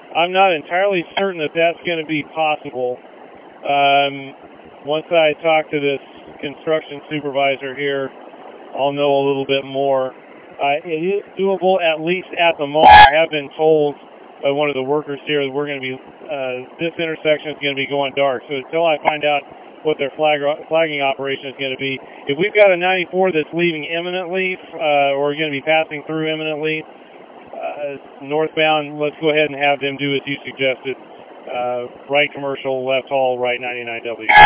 I'm not entirely certain that that's going to be possible. Once I talk to this construction supervisor here, I'll know a little bit more. It is doable, at least at the moment. I have been told by one of the workers here that we're going to be, this intersection is going to be going dark. So until I find out what their flagging operation is going to be, if we've got a 94 that's leaving imminently, or going to be passing through imminently, northbound, let's go ahead and have them do as you suggested. Right commercial, left haul, right 99W.